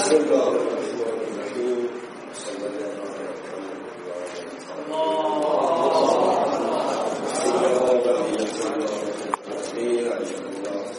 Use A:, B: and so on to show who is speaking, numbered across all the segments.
A: بسم الله الرحمن الرحیم. صلی الله علی محمد.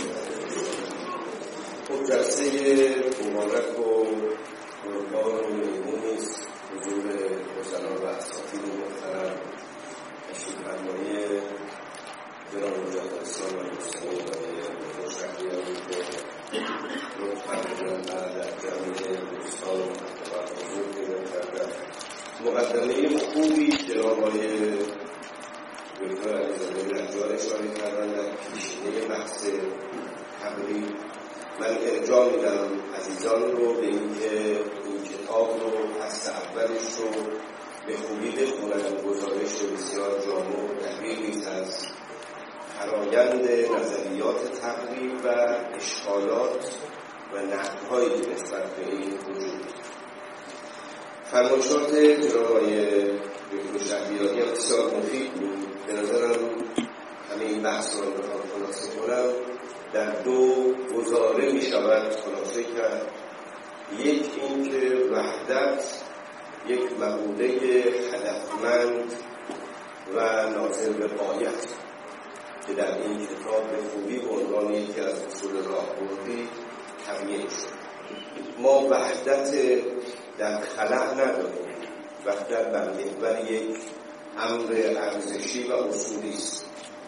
A: خب جلسه مبارک و قربان و مهمونی است حضور حضران و اساتید محترم تشریف فرمایی جناب مجاهد اسلام و مسلمین و شهریاری که لطفاً در جمعی دوستان و حضور پیدا کردن. مقدمه خوبی جناب آقای دکتر علیزاده نجار اشاره کردن در پیشینه بحث تقریب. من ارجاع میدم عزیزان رو به اینکه این کتاب رو فصل اولش رو به خوبی بخونن. گزارش بسیار جامع و دقیقی از فرایند نظریات تقریب و اشکالات و نقدهایی که نسبت به این وجود. فرمایشات جناب آقای دکتر شهریاری هم بسیار مفید بود. به نظرم همه این بحث رو بخوام خلاصه کنم در دو گزاره می شود خلاصه کرد. یک این که وحدت یک مقوله هدفمند و ناظر به غایت که در این کتاب به خوبی به عنوان یکی از اصول راهبردی تبیین شد. ما وحدت در خلق نداریم. وحدت بر محور یک امر ارزشی و اصولی است.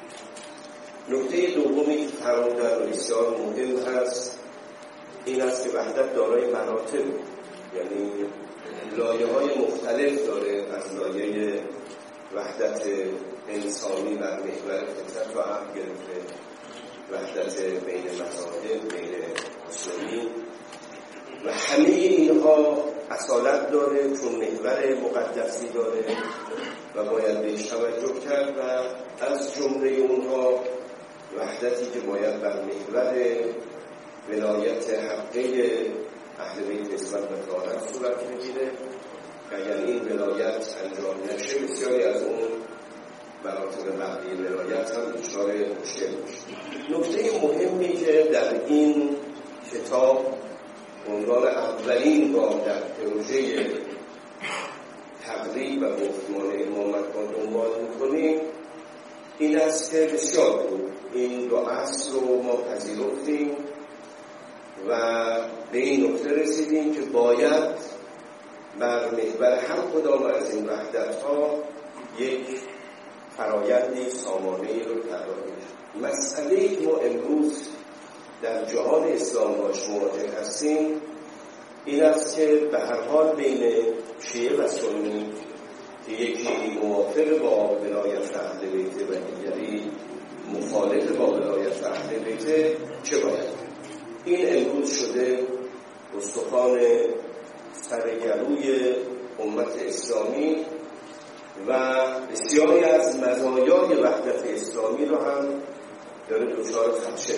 A: نکته دومی که فرمودن و بسیار مهم هست این است که وحدت دارای مراتب، یعنی لایه‌های مختلف داره. از لایه وحدت انسانی بر محور فطرت و عقل گرفته، وحدت بین مذاهب، بین مسلمین، و همه اینها اصالت داره چون محور مقدسی داره و باید بهش توجه کرد. و از جمله اونها وحدتی که باید بر محور ولایت حقه اهل بیت نسبت به طهارت صورت میگیره. اگر این ولایت انجام نشه بسیاری از اون مراتب بقیه ولایت هم دچار مشکل میشه. نکته مهمی که در این کتاب عنوان اولین گام در پروژه تقریب و گفتمان امامت ما دنبال میکنیم این است که بسیار بود این دو اصل رو ما پذیرفتیم و به این نکته رسیدیم که باید بر محور هر کدام از این وحدت‌ها یک فرایندی سامانه‌ای رو طراحی کنیم. مسئله‌ای که ما امروز در جهان اسلام باش مواجه هستیم این است که به هر حال بین شیعه و سنی که یکی موافق با ولایت اهل بیت و دیگری مخالف با ولایت اهل بیت چه باید؟ این امروز شده استخوان سرگلوی امت اسلامی و بسیاری از مزایای وحدت اسلامی رو هم داره دچار خدشه.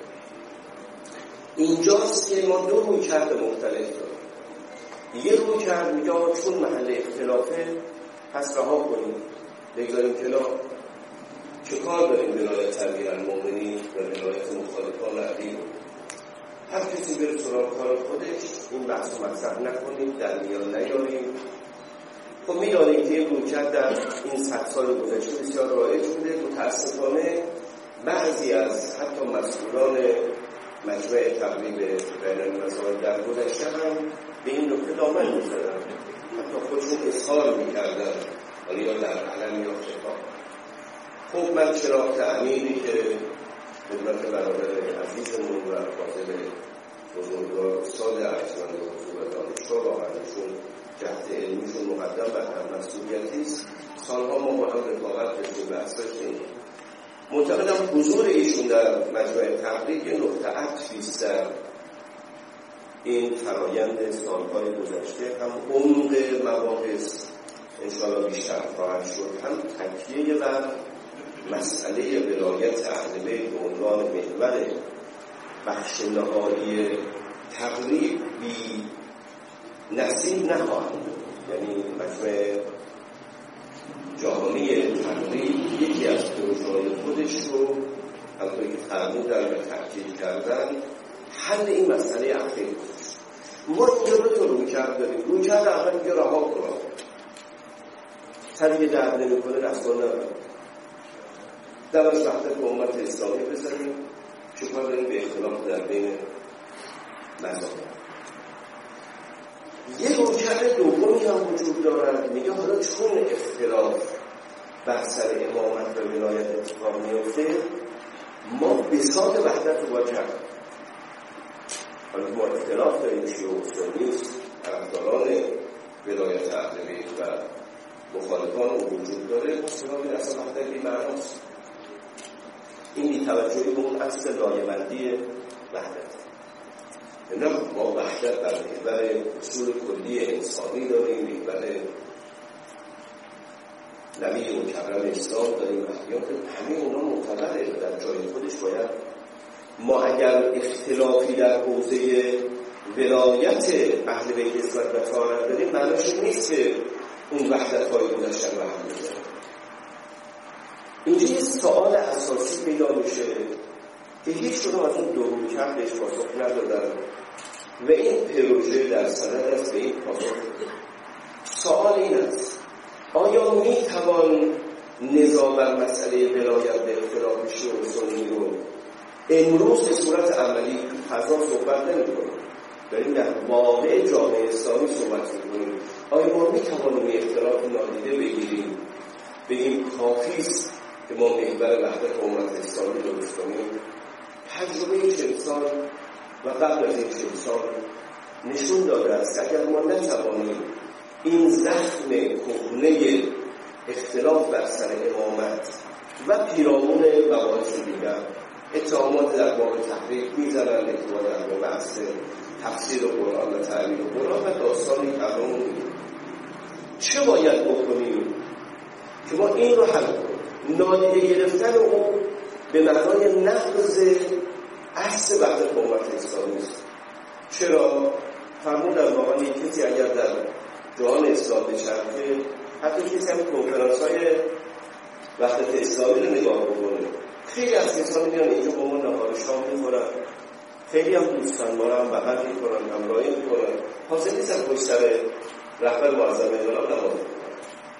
A: اینجاست که ما دو رویکرد مختلف داریم. یه رویکرد میگه چون محل اختلافه پس رها کنیم، بگذاریم کنار، چه کار داریم ولایت امیرالمومنین و ولایت مخالفان علی رو، هر کسی بره سراغ کار خودش، این بحث رو مطرح نکنیم، در میان نیاریم. خب میدانیم که این رویکرد در این 100 سال گذشته بسیار رایج بوده. متاسفانه بعضی از حتی مسئولان مجمع تقریب بین المذاهب در گذشته هم به این نکته دامن می‌زدن، حتی خودشون اظهار می‌کردن، ولی یا در علم یا خطاب. خب من چراغ تعمیری که خدمت برادر عزیزمون و فاضل بزرگوار استاد ارجمند حضور و دانشگاه واقعا ایشون جهت علمیشون مقدم بر هر مسئولیتی است. سالها ما با هم رفاقت داشتیم، بحث داشتیم. معتقدم حضور ایشون در مجمع تقریب یه نقطه عطفی است در این فرایند سالهای گذشته. هم عمق مباحث انشاءالله بیشتر خواهد شد، هم تکیه بر مسئله ولایت اهل بیت به عنوان محور بخش نهایی تقریب بی نصیب نخواهد بود. یعنی مجمع جهانی تقریب یکی از پروژه‌های خودش رو همونطوری که فرمودن و تاکید کردن حل این مسئله اخیر بود. ما اینجا به تو رویکرد داریم. رویکرد اول میگه رها کن، سر یه درد نمی کنه رفتار نبرد، درش وقت به امت اسلامی بزنیم، چکار داریم به اختلاف در بین مذاهب. یه رویکرد دومی هم وجود دارد، میگه حالا چون اختلاف بر سر امامت و ولایت اتفاق میفته، ما بساط وحدت رو باید کرد. حالا ما اختلاف داریم، شیعه و سنی، طرفداران ولایت اهل بیت و مخالفان رو وجود داره، اصلا اصلا وحدت این معناست. این بی‌توجهی به اون اصل لایه‌بندی وحدت. نه، ما وحدت در محور اصول کلی انسانی داریم، محور نبی مکرم اسلام داریم، وحدیات همه اونا معتبره در جای خودش. باید ما اگر اختلافی در حوزه ولایت اهل بیت نسبت به طهارت داریم، معنیش نیست که اون وحدت‌های گذشته رو هم می‌ذاریم. اینجا یه سوال اساسی پیدا میشه که هیچ کدوم از اون دو رویکردش پاسخ ندادن و این پروژه در سند است به این پاسخ. سوال این است: آیا میتوان نزاع بر مسئله ولایت به اختلاف شیعه و سنی رو امروز به صورت عملی تو فضا صحبت نمی‌کنیم، داریم در واقع جامعه اسلامی صحبت می‌کنیم، آیا ما میتوانیم اختلاف نادیده بگیریم، بگیم کافی است که ما محور وحدت امت اسلامی درست کنیم؟ تجربه 40 سال و قبل از این 40 سال نشون داده است اگر ما نتوانیم این زخم کهنه اختلاف بر سر امامت و پیرامون مباحث دیگر، اتهامات در باب تحریف میزنند، اتهامات در باب اصل تفسیر قرآن و تعبیر قرآن و داستانی کردن، چه باید بکنیم که ما این رو حل کنیم؟ نادیده گرفتن او به معنای نقض اصل وحدت امت اسلامی است. چرا؟ فرمودن واقعا یک کسی اگر در جهان اسلام بچرخه، حتی کسی هم کنفرانس‌های وحدت اسلامی رو نگاه بکنه، خیلی از کسانی میان اینجا با ما نهار شام میخورن، خیلی هم دوستان ما رو هم بغل میکنن، همراهی میکنن، حاضر نیستن پشت سر رهبر معظم انقلاب نماز میکنن.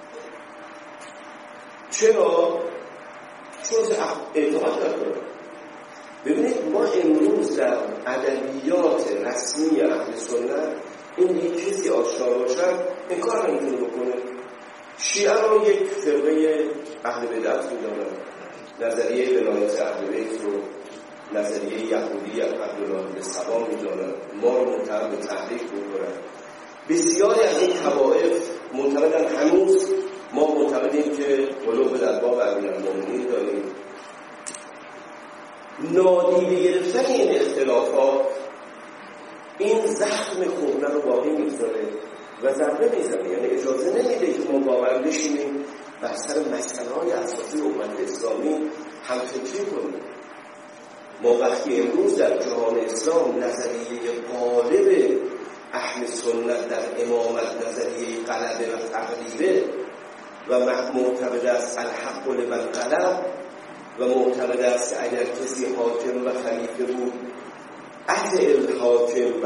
A: چرا؟ چون اعتماد ندارن. ببینید ما امروز در ادبیات رسمی اهل سنت این یک کسی آشکار باشد این کار نمیتونه بکنه. شیعه رو یک فرقه اهل بدعت میدونن، نظریه ولایت اهل بیت رو نظریه یهودی عبدالله بن سبا میدونن، ما رو متهم به تحریف میکنن. بسیاری از این طوائف معتقدن هنوز ما معتقدیم که قلوب در باب امیرالمومنین داریم. نادیده گرفتن این اختلافات این زخم کهنه رو باقی میگذاره و ضربه میزنه، یعنی اجازه نمیده که ما واقعا بشینیم بر سر مسئله‌های اساسی امت اسلامی همفکری کنیم. ما وقتی امروز در جهان اسلام نظریه غالب اهل سنت در امامت نظریه غلبه و تغلیبه و معتقد است الحق لمن غلب و معتقد است که اگر کسی حاکم و خلیفه بود اطع الحاکم و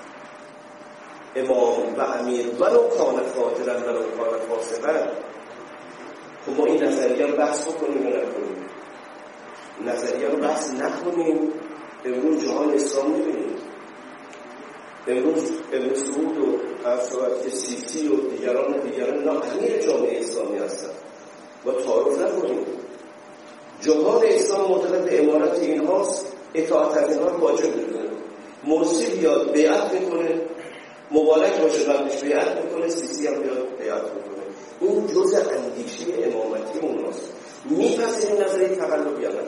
A: امام و امیر ولو کان فاجرا ولو کان فاسقا. خب ما این نظریه رو بحث بکنیم یا نکنیم؟ نظریه رو بحث نکنیم. امروز جهان اسلام می‌بینیم، امروز ابن سعود و افسوات سیسی و دیگران امیر جامعه اسلامی هستند و تعارف نکنیم. جهان اسلام معتقد به امارت اینهاست، اطاعت از اینها رو واجب می‌دونه. مرسی بیاد بیعت میکنه، مبارک باشه قبلش بیعت میکنه، سیسی هم بیاد بیعت میکنه. این جزء اندیشه امامتی اوناست. میپذیریم نظریه تقلب یا نه؟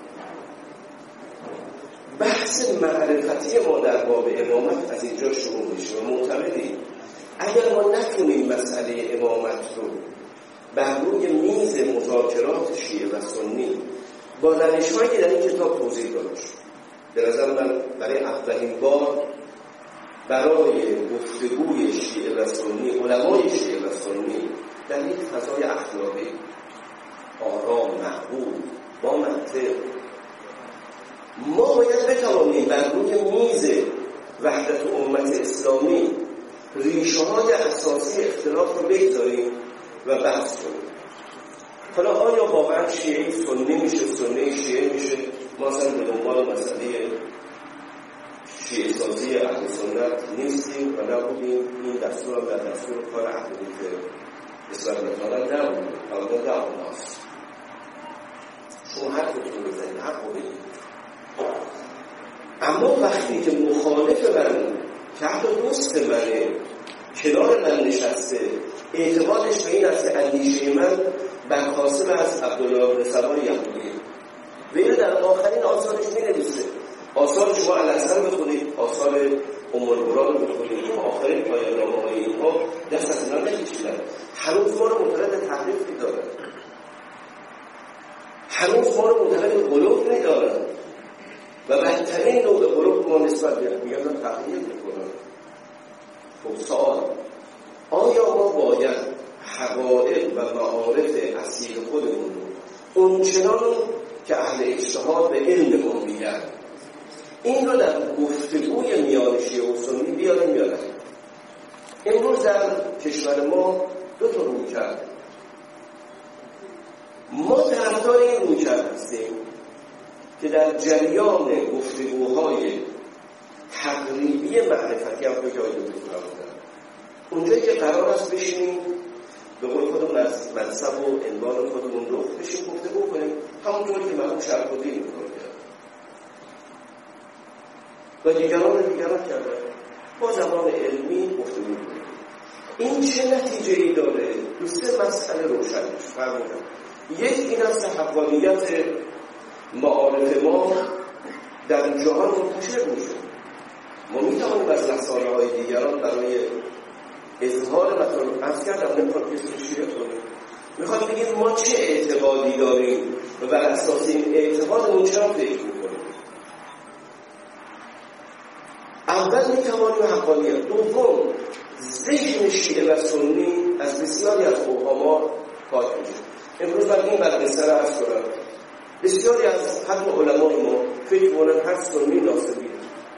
A: بحث معرفتی ما در باب امامت از اینجا شروع میشه و معتقدیم اگر ما نتونیم مسئله امامت رو بر روی میز مذاکرات شیعه و سنی با روش‌هایی که در این کتاب توضیح داده شد، به نظر من برای اولین بار برای گفتگوی شیعه و سنی، علمای شیعه و سنی در یک فضای اخلاقی آرام، معقول، با منطق، ما باید بتوانیم بر روی میز وحدت امت اسلامی ریشه های اساسی اختلاف رو بگذاریم و بحث کنیم. حالا آیا واقعا شیعه سنی میشه، سنی شیعه میشه؟ ما اصلا به دنبال مسئله شیعه سازی اهل سنت نیستیم و نبودیم. این دستور هم در دستور کار اهل بیت اسلام نتانه نبودیم، حالا دعوان هاست. شما حرفتون بزنید، حق رو بگید. اما وقتی که مخالف من که حتی دوست منه کنار من نشسته، اعتقادش به این است که اندیشه من برخاسته از عبدالله بن سبا یهودیه و اینو در آخرین آثارش می‌نویسه. آثار شما الاثر بخونید، آثار ام القرآن رو بخونید، این آخرین پایان‌نامه‌های اینها دست از اینا نکشیدن. هنوز ما رو معتقد تحریف می‌دارن، هنوز ما رو معتقد غلو می‌دارن و بدترین نوع غلو ما نسبت به میگن تحریف می‌کنن. خب سوال، آیا ما باید حقایق و معارف اصیل خودمون رو اونچنان که اهل اجتهاد به علم ما میگن این رو در گفتگوی میان شیعه و سنی بیاریم یا نه؟ امروز در کشور ما دو تا رویکرد، ما طرفدار این رویکرد هستیم که در جریان گفتگوهای تقریبی معرفتی هم به جای دکترا بودن، اونجایی که قرار است بشینیم به قول خودمون از منصب و عنوان خودمون رو بشیم گفتگو کنیم، همونطوری که مرحوم شرف الدین می‌کنه و دیگران کردن، با زبان علمی گفتگو کنیم. این چه نتیجه‌ای داره؟ دو سه مسئله روشن فرمودم. یک این است حقانیت معارف ما در جهان منتشر میشه. ما میتوانیم از رسانه‌های دیگران برای اظهار مطالب عرض کردم نمیخواد کسی رو شیعه کنیم، میخواد بگیم ما چه اعتقادی داریم و بر اساس این اعتقادمون چرا فکر میکنیم. اول میتوانیم حقانیت. دوم، ذهن شیعه و سنی از بسیاری از اوهامات پاک میشه. امروز من این مدرسه را عرض کنم، بسیاری از حتی علمای ما فکر کنند هر سنی ناصبیه.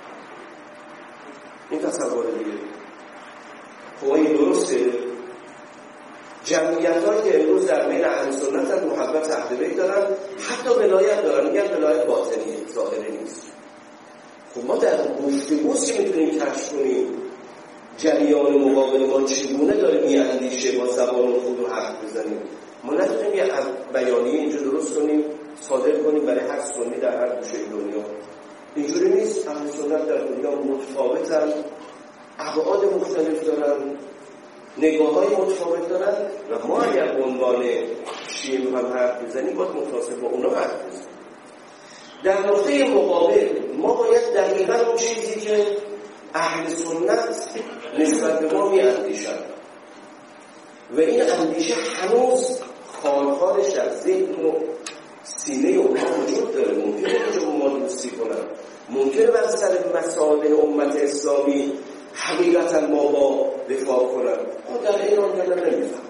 A: این تصور دیگه خب این درسته. جمعیت‌هایی که امروز در بین اهل سنت هم محبت اهل بیت دارن، حتی ولایت دارن، میگن ولایت باطنیه، ظاهری نیست. خب ما در گفتگوست که میتونیم کشف کنیم جریان مقابل ما چگونه داره میاندیشه، با زبان خود رو حرف بزنیم. ما نتونیم یه بیانیه اینجا درست کنیم صادر کنیم برای هر سنی در هر گوشه دنیا. اینجوری نیست. اهل سنت در دنیا متفاوتن، ابعاد مختلف دارن، نگاه‌های متفاوت دارن و ما اگر به عنوان شیعه هم حرف بزنیم باید متناسب با اونا حرف بزنیم. در نقطه مقابل ما باید دقیقاً اون چیزی که اهل سنت نسبت به ما می‌اندیشند و این اندیشه هنوز خارخارش در ذهن و سینه اونها وجود داره، ممکنه که ما دوستی کنن، ممکنه بر سر مسائل امت اسلامی حقیقتا ما با دفاع کنن. ما در ایران نمیفهم،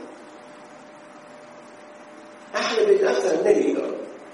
A: اهل بیت اصلا نمیدان.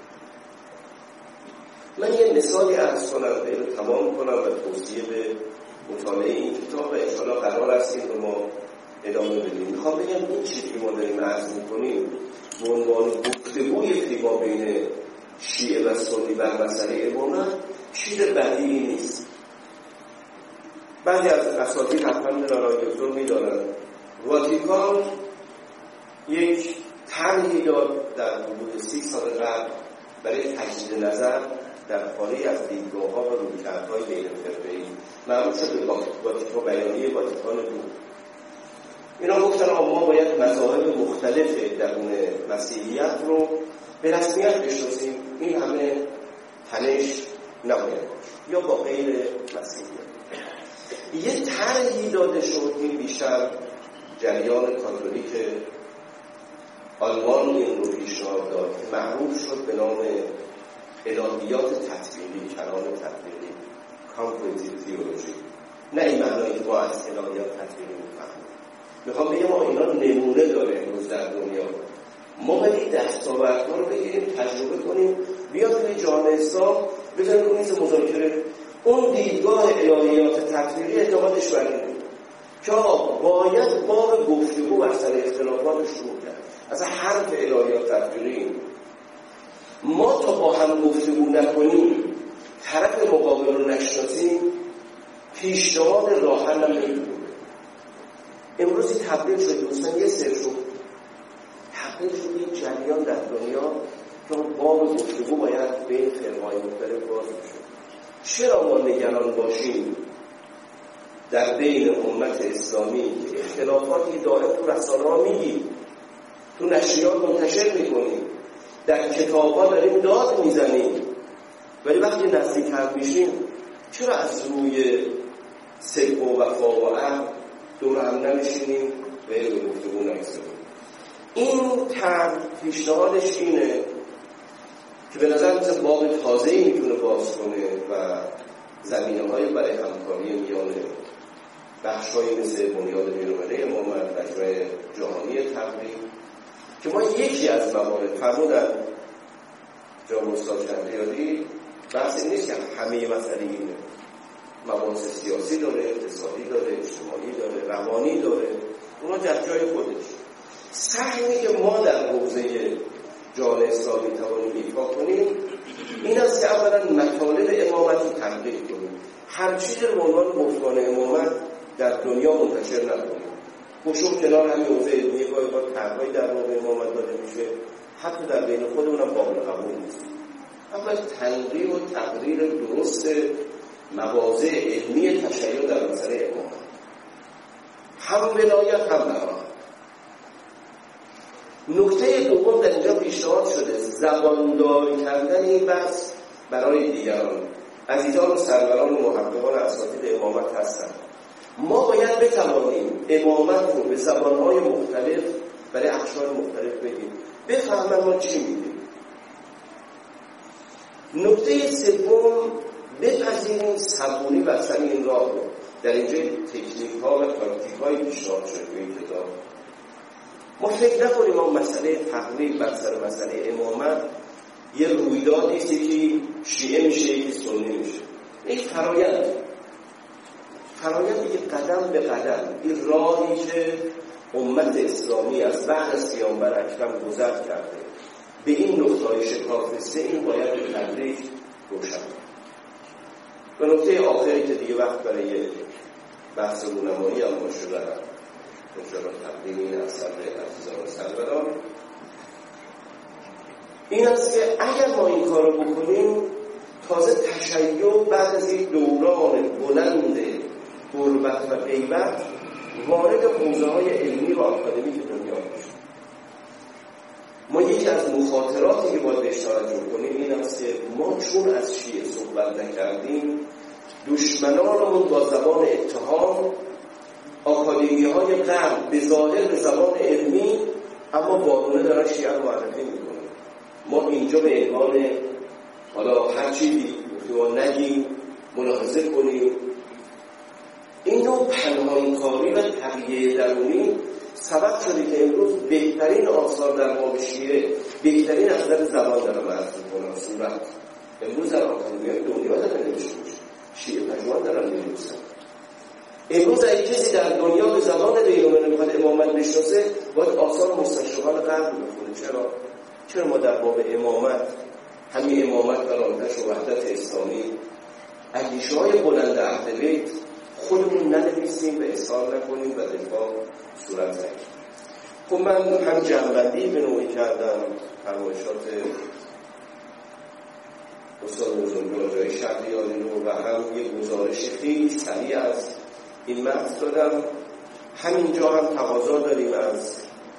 A: من یه مثالی عرض کنم و اینو تمام کنم و توصیه به مطالعه این کتاب و انشاءالله قرار است این رو ما ادامه بدیم. میخوام بگم این چیزی که ما داریم عرض میکنیم به عنوان گفتگوی فیما بین شیعه و سنی بر مسئله امامت چیز بدیعی نیست. بعضی از اساتید حتما آقای دکتر میدانند واتیکان یک طرحی داد در حدود 30 سال قبل برای تجدید نظر در خارج از دیدگاه‌ها و رویکردهای بین‌الفرقه‌ای، معروف شد به واتیکان، بیانیه واتیکان II. اینا گفتن ما باید مذاهب مختلف درون مسیحیت رو به رسمیت بشناسیم، این همه تنش نباید باشه یا با غیر مسیحیت. یه طرحی داده شد، این بیشتر جریان کاتولیک آلمان این رو پیشنهاد داد که معروف شد به نام الهیات تطبیقی، کلام تطبیقی، کامپوزیت تئولوژی. نه این معنایی که ما از الهیات تطبیقی می‌فهمیم. میخوام بگم ما اینا نمونه داره امروز در دنیا. ما باید دستاوردها رو بگیریم، تجربه کنیم، بیاد توی جامعه اسلام بذاریم رو میز مذاکره. اون دیدگاه الهیات تطبیقی اعتقادش بر اینه که باید باب گفتگو بر سر اختلافات شروع کرد. اصلا حرف الهیات تطبیقی ما تا با هم گفتگو نکنیم، طرف مقابل رو نشناسیم، پیشنهاد راه حل نمی‌کنیم. امروزی تبدیل شد دوستان، یه سر شد تبدیل شد یک جریان در دنیا که باب گفتگو باید بین فرقای مختلف باز بشه. چرا ما نگران باشیم در بین امت اسلامی که اختلافاتی دائم تو رسانه‌ها میگیم، تو نشریات منتشر میکنیم، در کتاب‌ها داریم داد میزنیم، ولی وقتی نزدیک‌تر میشیم چرا از روی صدق و وفا و عهد دور هم نمیشینیم و به گفتگو نگذاریم؟ این طرح پیشنهادش اینه که به نظر مثل باب تازه‌ای میتونه باز کنه و زمینه‌های برای همکاری میان بخش‌هایی مثل بنیاد بین‌المللی امامت، مجمع جهانی تبلیغ، که ما یکی از موارد فرمودن جناب استاد شهریاری، بحث این نیست که همه مسئله اینه، مباحث سیاسی داره، اقتصادی داره، اجتماعی داره، روانی داره، اونا در جای خودش. سهمی که ما در حوزه جامعه اسلامی توانیم ایفا کنیم این است که اولا مطالب امامت رو تحقیق کنیم، هر چیزی رو به عنوان گفتمان امامت در دنیا منتشر نکنیم. خشوع کنار همین حوزه علمیه گاهی اوقات طرح‌هایی در مورد امامت داده میشه، حتی در بین خودمون هم قابل قبول نیست. اول تنقیح و تقریر درست مواضع علمی تشیع در مسئله امامت، هم ولایت هم براءت. نکته دوم در اینجا پیشنهاد شده زبانداری کردن این بحث برای دیگران. عزیزان و سروران و محققان اساتید امامت هستند، ما باید بتوانیم امامت رو به زبانهای مختلف برای اقشار مختلف بگیم، بفهمن ما چی میگیم. نکته سوم، بپذیریم صبوری بستن این راه رو. در اینجا تکنیک ها و تاکتیک های پیشنهاد شده به این کتاب. ما فکر نکنیم ما مسئله تقلیل بر سر مسئله امامت یه رویدادی است که شیعه میشه یکی سنی میشه. این فرایند که قدم به قدم، این راهی که امت اسلامی از بعد از پیامبر اکرم گذر کرده به این نقطه‌های شکافسته، این باید به تدریج روشن. و نکته آخری که دیگه وقت برای بحث رونمایی هم باشه دارم انشاءالله تقدیم این اثر عزیزان و سروران، این است که اگر ما این کار رو بکنیم تازه تشیع بعد از این دوران بلند غربت و غیبت وارد حوزه‌های علمی و آکادمیک دنیا میشه. ما یکی از مخاطراتی که باید بهش توجه کنیم این است که ما چون از شیعه صحبت نکردیم، دشمنانمون با زبان اتهام، آکادمی‌های غرب به ظاهر به زبان علمی اما وارونه دارن شیعه رو معرفی میکنن. ما اینجا به عنوان حالا هر چیزی ما نگیم، ملاحظه کنیم، این نوع پنهانکاری و تقیه درونی سبب شده که امروز بهترین آثار در باب شیعه، بهترین از نظر زبان دارن معرفی کنن. صورت امروز در آکادمی‌های دنیا دارن نوشته میشه، شیعه پژوهان دارن می‌نویسن. امروز اگه کسی در دنیا به زبان بین‌المللی میخواد امامت بشناسه باید آثار مستشرقان غرب رو بخونه. چرا ما در باب امامت، همین امامت و آتش و وحدت اسلامی، اندیشه‌های بلند اهل بیت خودمون ننویسیم و اظهار نکنیم و دفاع صورت نگیره؟ خب من هم جنبندی به نوعی کردم فرمایشات استاد بزرگوار جای شهریاری رو و هم یه گزارش خیلی سریع از این متن دادم. همینجا هم تقاضا داریم از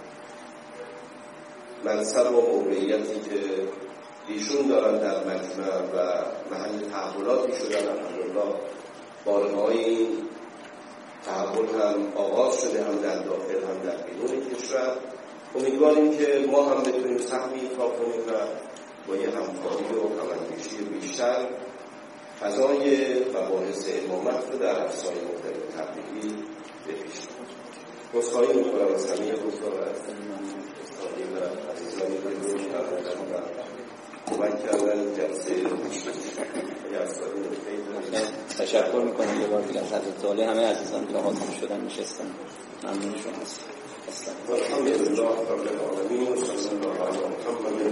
A: منصب و موقعیتی که ایشون دارن در مجمع و محل تحولاتی شدن، الحمدلله بارهای این تحول هم آغاز شده، هم در داخل هم در بیرون کشور. امیدواریم که ما هم بتونیم سهمی ایفا کنیم و با یه همکاری و هماندیشی بیشتر فضای مباحث امامت رو در افزای مختلف تبلیغی به پیش ببریم. عذرخواهی می‌کنم از همه دوستان و عزیزانی که کمک کردن جلسه عرض کردیم.
B: تشکر میکنم یه بار دیگه از حضرت عالی. همه عزیزان که حاضر شدن نشستن ممنون شما هستم.
A: الحمدلله رب العالمین و صلی الله علی محمد